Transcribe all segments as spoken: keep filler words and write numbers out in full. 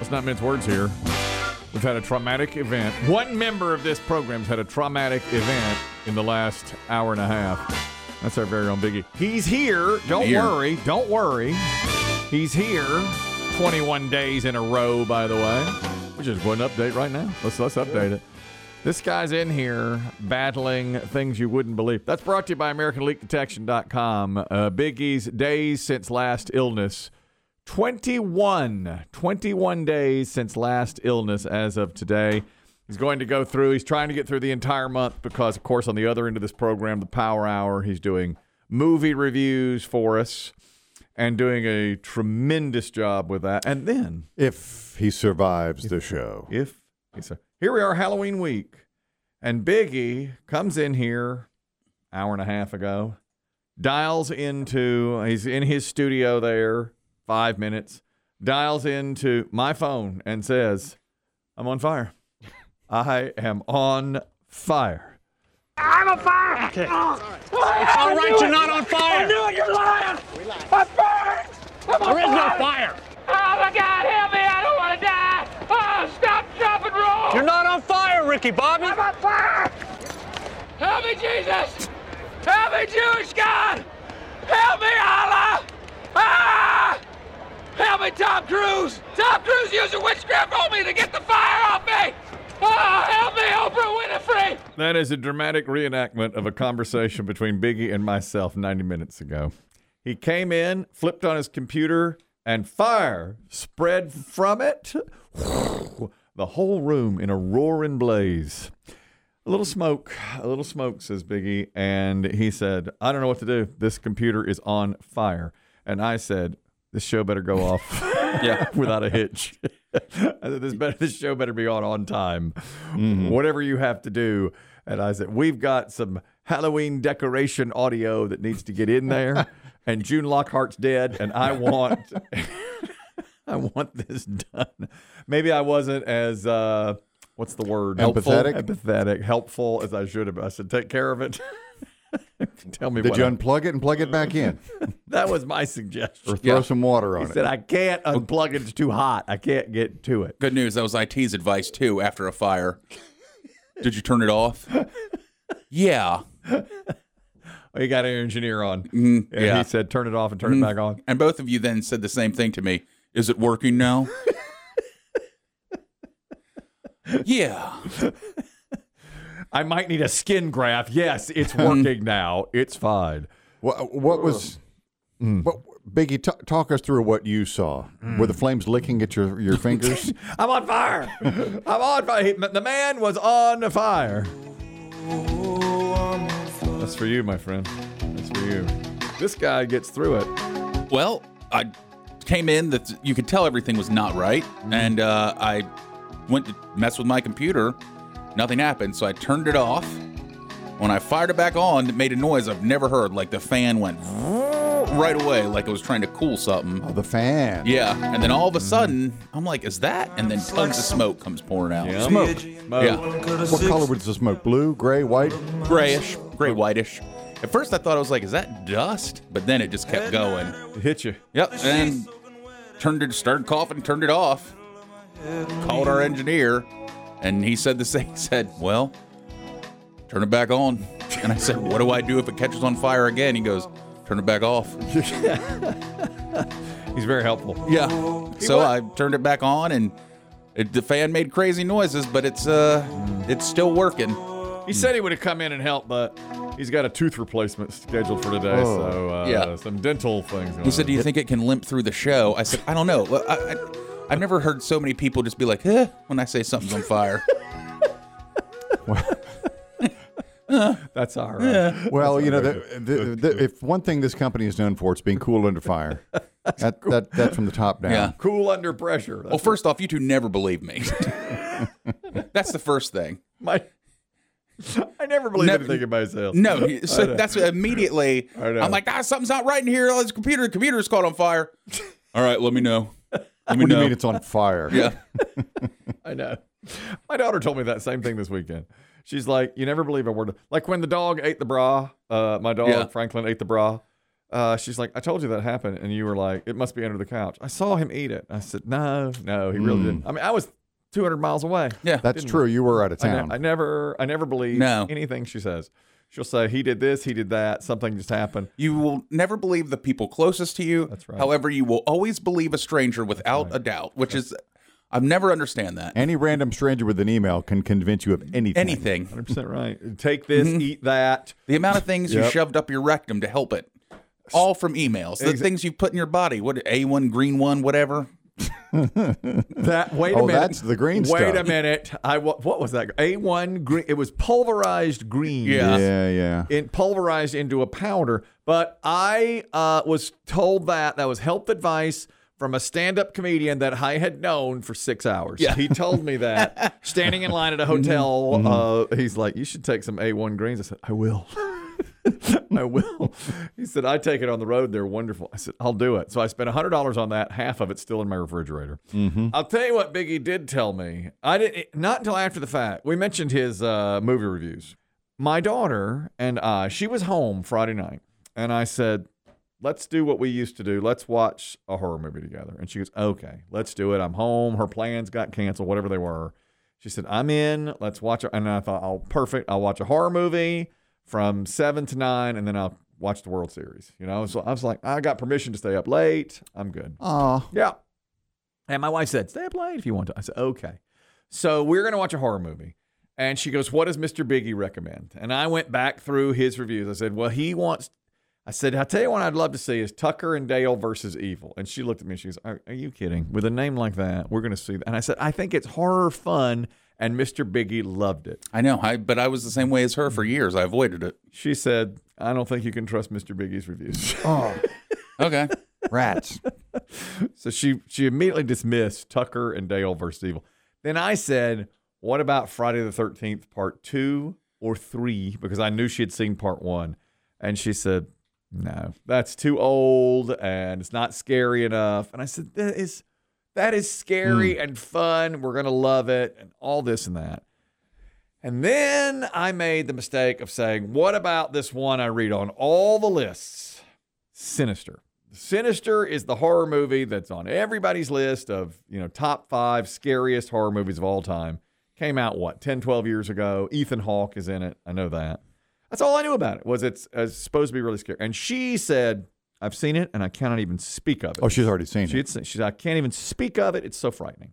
let's not mince words here. We've had a traumatic event. One member of this program's had a traumatic event in the last hour and a half. That's our very own Biggie. He's here. Don't here. worry. Don't worry. He's here. twenty-one days in a row, by the way. We just want an update right now. Let's let's update it. This guy's in here battling things you wouldn't believe. That's brought to you by American Leak Detection dot com. Uh, Biggie's days since last illness. twenty-one. twenty-one days since last illness as of today. He's going to go through. He's trying to get through the entire month because, of course, on the other end of this program, the Power Hour, he's doing movie reviews for us and doing a tremendous job with that. And then, if he survives if, the show. If he sur- Here we are, Halloween week. And Biggie comes in here hour and a half ago, dials into, he's in his studio there, five minutes, dials into my phone and says, I'm on fire. I am on fire. I'm on fire. Okay. Oh, it's all right, you're not on fire. I knew it, you're lying. I'm burned. I'm on there is fire. no fire. Oh, my God, help me. I don't want to die. Oh, stop, drop, and roll. You're not on fire, Ricky Bobby. I'm on fire. Help me, Jesus. Help me, Jewish God. Help me, Allah. Ah! Help me, Tom Cruise. Tom Cruise using witchcraft on me to get the fire off me. Oh, help me, Oprah Winfrey. That is a dramatic reenactment of a conversation between Biggie and myself ninety minutes ago. He came in, flipped on his computer, and fire spread from it. The whole room in a roaring blaze. A little smoke, a little smoke, says Biggie. And he said, I don't know what to do. This computer is on fire. And I said, this show better go off yeah. without a hitch. I said, this, better, this show better be on on time. Mm-hmm. Whatever you have to do. And I said, we've got some Halloween decoration audio that needs to get in there. And June Lockhart's dead. And I want... I want this done. Maybe I wasn't as, uh, what's the word? Empathetic? Helpful, empathetic, helpful as I should have. I said, take care of it. Tell me Did what you I... unplug it and plug it back in? That was my suggestion. Or throw Yeah. some water on he it. He said, I can't unplug it. It's too hot. I can't get to it. Good news. That was I T's advice, too, after a fire. Did you turn it off? Yeah. Well, you got an engineer on. Mm, and yeah. he said, turn it off and turn Mm. it back on. And both of you then said the same thing to me. Is it working now? Yeah. I might need a skin graft. Yes, it's working now. It's fine. What, what was... Mm. What, Biggie, t- talk us through what you saw. Mm. Were the flames licking at your, your fingers? I'm on fire. I'm on fire. He, the man was on fire. That's for you, my friend. That's for you. This guy gets through it. Well, I came in that you could tell everything was not right, and uh, I went to mess with my computer. Nothing happened, so I turned it off. When I fired it back on, it made a noise I've never heard. Like the fan went right away, like it was trying to cool something. Oh, the fan. Yeah, and then all of a sudden, I'm like, is that? And then tons of smoke comes pouring out. Yeah. Smoke. Smoke. Yeah. What color was the smoke? Blue, gray, white? Grayish, gray whitish. At first I thought I was like, is that dust? But then it just kept going. It hit you. Yep, and turned it, started coughing, turned it off. Called our engineer, and he said the same. He said, well, turn it back on. And I said, what do I do if it catches on fire again? He goes, turn it back off. He's very helpful. Yeah. So I turned it back on, and it, the fan made crazy noises, but it's uh, it's still working. He said he would have come in and helped, but he's got a tooth replacement scheduled for today, Oh. so uh, Yeah. some dental things. He said, do you think it can limp through the show? I said, I don't know. I, I, I've never heard so many people just be like, eh, when I say something's on fire. That's all right. Well, you know, the, the, the, if one thing this company is known for, it's being cool under fire. That, that That's from the top down. Yeah. Cool under pressure. That's Well, first off, you two never believe me. That's the first thing. my. I never believe No- anything in myself. No, so I know. that's immediately. I know. I'm like, ah, something's not right in here. Oh, this computer, the computer's caught on fire. All right, let me know. Let me What do know. you mean it's on fire? Yeah. I know. My daughter told me that same thing this weekend. She's like, you never believe a word. Like when the dog ate the bra, uh, my dog, Yeah. Franklin, ate the bra. Uh, she's like, I told you that happened, and you were like, it must be under the couch. I saw him eat it. I said, no, no, he really Mm. didn't. I mean, I was two hundred miles away. Yeah. That's Didn't true. You were out of I, ne- town. I never, I never believe No. anything she says. She'll say, he did this, he did that, something just happened. You will never believe the people closest to you. That's right. However, you will always believe a stranger without a doubt, which is, I've never understand that. Any random stranger with an email can convince you of anything. Anything. one hundred percent right. Take this, eat that. The amount of things you Yep. shoved up your rectum to help it. All from emails. The Exa- things you put in your body. What A one, green one, whatever. That wait a Oh, minute. that's the green Wait stuff. a minute. I wa- what was that? A one green. It was pulverized green. Yeah. Yeah, yeah. It pulverized into a powder. But I uh, was told that that was health advice from a stand-up comedian that I had known for six hours. Yeah. He told me that standing in line at a hotel. Uh, he's like, "You should take some A one greens." I said, "I will." I will. He said, I take it on the road. They're wonderful. I said, I'll do it. So I spent one hundred dollars on that. Half of it's still in my refrigerator. Mm-hmm. I'll tell you what Biggie did tell me. I didn't, not until after the fact. We mentioned his uh, movie reviews. My daughter and I, she was home Friday night. And I said, let's do what we used to do. Let's watch a horror movie together. And she goes, okay, let's do it. I'm home. Her plans got canceled, whatever they were. She said, I'm in. Let's watch it. And I thought, oh, perfect. I'll watch a horror movie from seven to nine, and then I'll watch the World Series. You know, so I was like, I got permission to stay up late. I'm good. Aw. Yeah. And my wife said, stay up late if you want to. I said, okay. So we're going to watch a horror movie. And she goes, what does Mister Biggie recommend? And I went back through his reviews. I said, well, he wants, I said, I'll tell you what I'd love to see is Tucker and Dale versus Evil. And she looked at me and she goes, are, are you kidding? With a name like that, we're going to see that. And I said, I think it's horror fun. And Mister Biggie loved it. I know, I but I was the same way as her for years. I avoided it. She said, I don't think you can trust Mister Biggie's reviews. Oh, Okay. rats. So she she immediately dismissed Tucker and Dale versus Evil. Then I said, what about Friday the thirteenth part two or three? Because I knew she had seen part one. And she said, no, that's too old and it's not scary enough. And I said, that is, that is scary and fun. We're going to love it and all this and that. And then I made the mistake of saying, what about this one I read on all the lists? Sinister. Sinister is the horror movie that's on everybody's list of, you know, top five scariest horror movies of all time. Came out, what, ten, twelve years ago. Ethan Hawke is in it. I know that. That's all I knew about it, was it's, uh, supposed to be really scary. And she said, I've seen it, and I cannot even speak of it. Oh, she's already seen She it. had seen, she said, I can't even speak of it. It's so frightening.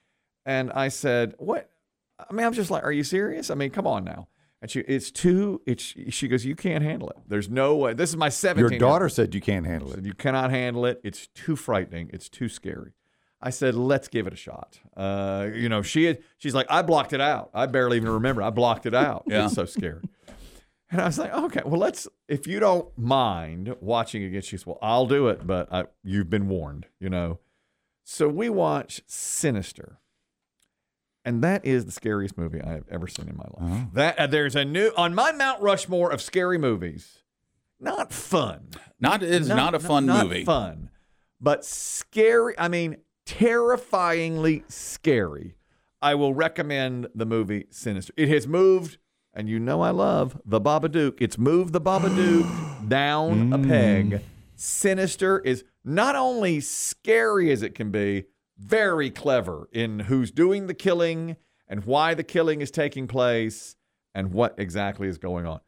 And I said, what? I mean, I'm just like, are you serious? I mean, come on now. And she, it's too, it's, she goes, you can't handle it. There's no way. This is my seventeen. Your daughter said you can't handle it. You cannot handle it. It's too frightening. It's too scary. I said, let's give it a shot. Uh, you know, she had, she's like, I blocked it out. I barely even remember. I blocked it out. Yeah. It's so scary. And I was like, okay, well, let's, if you don't mind watching again, she said, well, I'll do it, but I, you've been warned, you know. So we watched Sinister. And that is the scariest movie I have ever seen in my life. Uh-huh. That uh, there's a new, on my Mount Rushmore of scary movies, not fun. Not it's Not- not, a fun not movie. fun, but scary. I mean, terrifyingly scary. I will recommend the movie Sinister. It has moved, and you know I love the Babadook. It's moved the Babadook down a peg. Sinister is not only scary as it can be, very clever in who's doing the killing and why the killing is taking place and what exactly is going on.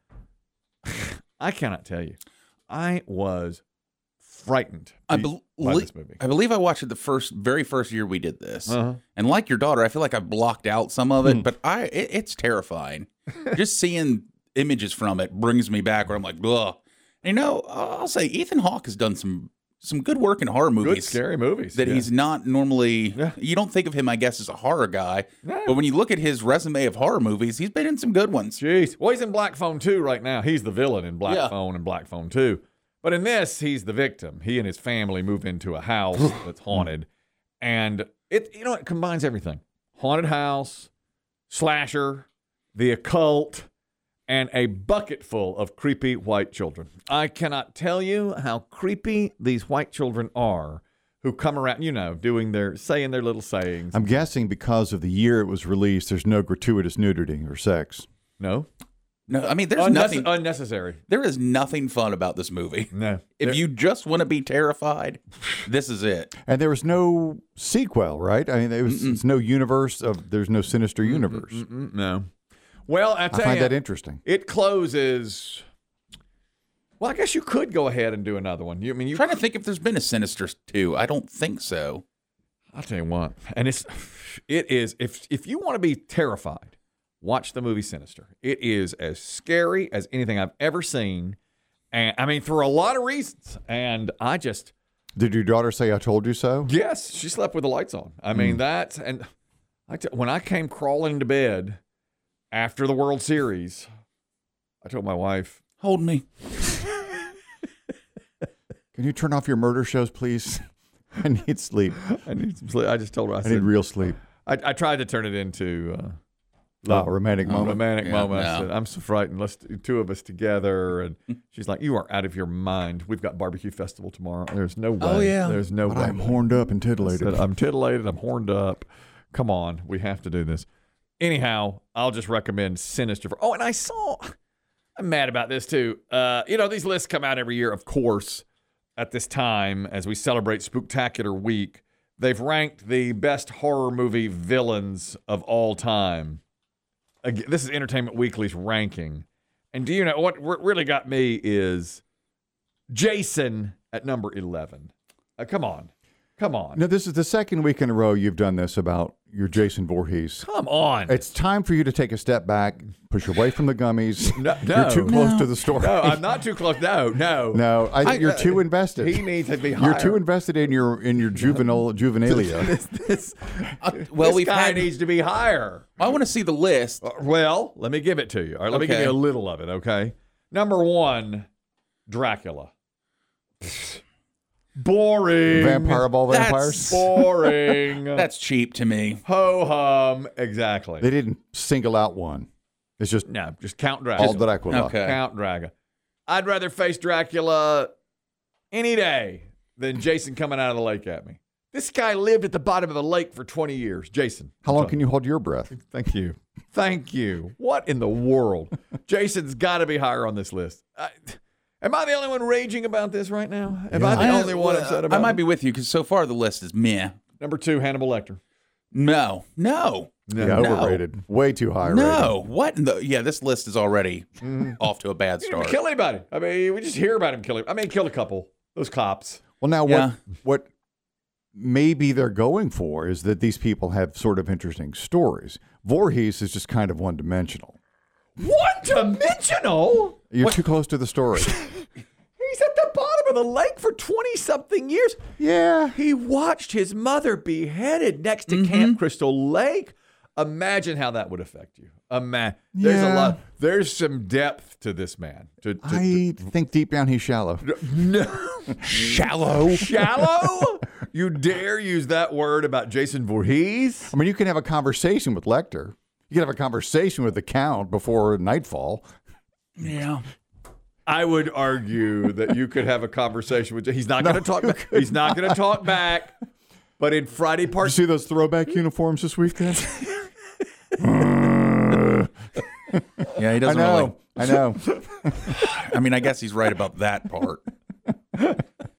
I cannot tell you. I was frightened I, by bel- this movie. I believe I watched it the first, very first year we did this, Uh-huh. and like your daughter, I feel like I blocked out some of it, but I it, it's terrifying. Just seeing images from it brings me back where I'm like, ugh. And, you know, I'll say Ethan Hawke has done some some good work in horror Good movies. scary movies. That yeah. he's not normally. Yeah. You don't think of him, I guess, as a horror guy, No. but when you look at his resume of horror movies, he's been in some good ones. Jeez. Well, he's in Black Phone two right now. He's the villain in Black Yeah. Phone and Black Phone two. But in this, he's the victim. He and his family move into a house that's haunted. And it, you know, it combines everything. Haunted house, slasher, the occult, and a bucket full of creepy white children. I cannot tell you how creepy these white children are who come around, you know, doing their, saying their little sayings. I'm guessing because of the year it was released, there's no gratuitous nudity or sex. No? No, I mean, there's Unnecess- nothing. unnecessary. There is nothing fun about this movie. No. If There- you just want to be terrified, this is it. And there was no sequel, right? I mean, there was, it's no universe of. There's no sinister universe. Mm, no. Well, I I tell find you, that interesting. it closes. Well, I guess you could go ahead and do another one. You, I mean, you. I'm trying to think if there's been a Sinister two. I don't think so. I'll tell you what, and it's, it is. If if you want to be terrified, watch the movie Sinister. It is as scary as anything I've ever seen, and I mean for a lot of reasons. And I just. Did your daughter say, "I told you so"? Yes, she slept with the lights on. I mean, that, and I t- when I came crawling to bed after the World Series, I told my wife, Hold me. Can you turn off your murder shows, please? I need sleep. I need some sleep. I just told her, I I said, need real sleep. I, I tried to turn it into uh, Oh, romantic a moment. romantic Yeah, moment. I no. said, I'm so frightened. Let's do two of us together. And she's like, you are out of your mind. We've got barbecue festival tomorrow. There's no way. Oh, yeah. There's no But way. I'm horned up and I titillated. said, I'm titillated. I'm horned up. Come on. We have to do this. Anyhow, I'll just recommend Sinister. For, oh, and I saw, I'm mad about this too. Uh, you know, these lists come out every year, of course, at this time as we celebrate Spooktacular Week. They've ranked the best horror movie villains of all time. Again, this is Entertainment Weekly's ranking. And do you know what really got me is Jason at number eleven. Uh, come on. Come on. Now, this is the second week in a row you've done this about your Jason Voorhees. Come on. It's time for you to take a step back, push away from the gummies. No, You're too no. close to the story. No, I'm not too close. No, no. No, I think I- you're uh, too invested. He needs to be higher. You're too invested in your in your juvenile juvenilia. this, this, well, this we've guy had- needs to be higher. I want to see the list. Uh, Well, let me give it to you. All right, let me give Okay. you a little of it, okay? Number one, Dracula. Boring. Vampire of all That's- vampires. Boring. That's cheap to me. Ho hum. Exactly. They didn't single out one. It's just No, just Count Dracula. all Dracula. Okay. Count Dracula. I'd rather face Dracula any day than Jason coming out of the lake at me. This guy lived at the bottom of the lake for twenty years. Jason. How long can you hold your breath? Thank you. Thank you. What in the world? Jason's got to be higher on this list. I, am I the only one raging about this right now? Am I the I- only one upset about I might it? be with you because so far the list is meh. Number two, Hannibal Lecter. No, no, Yeah, No. overrated. Way too high. no. What? In the, yeah, this list is already off to a bad He didn't start. kill anybody. I mean, we just hear about him killing. I mean, he killed a couple. Those cops. Well, now Yeah. what what maybe they're going for is that these people have sort of interesting stories. Voorhees is just kind of one dimensional. One dimensional? You're too close to the story. He's at the bottom of the lake for twenty-something years. Yeah. He watched his mother beheaded next to Camp Crystal Lake. Imagine how that would affect you. Ima- There's a Yeah. lot. There's some depth to this man. To, to, I think deep down he's shallow. no. Shallow. Shallow? You dare use that word about Jason Voorhees? I mean, you can have a conversation with Lecter. You can have a conversation with the Count before nightfall. Yeah. I would argue that you could have a conversation with. He's not going to talk back. He's not going to talk back. But in Friday Did Part you see those throwback uniforms this weekend? Yeah, he I doesn't know. really. I know. I mean, I guess he's right about that part.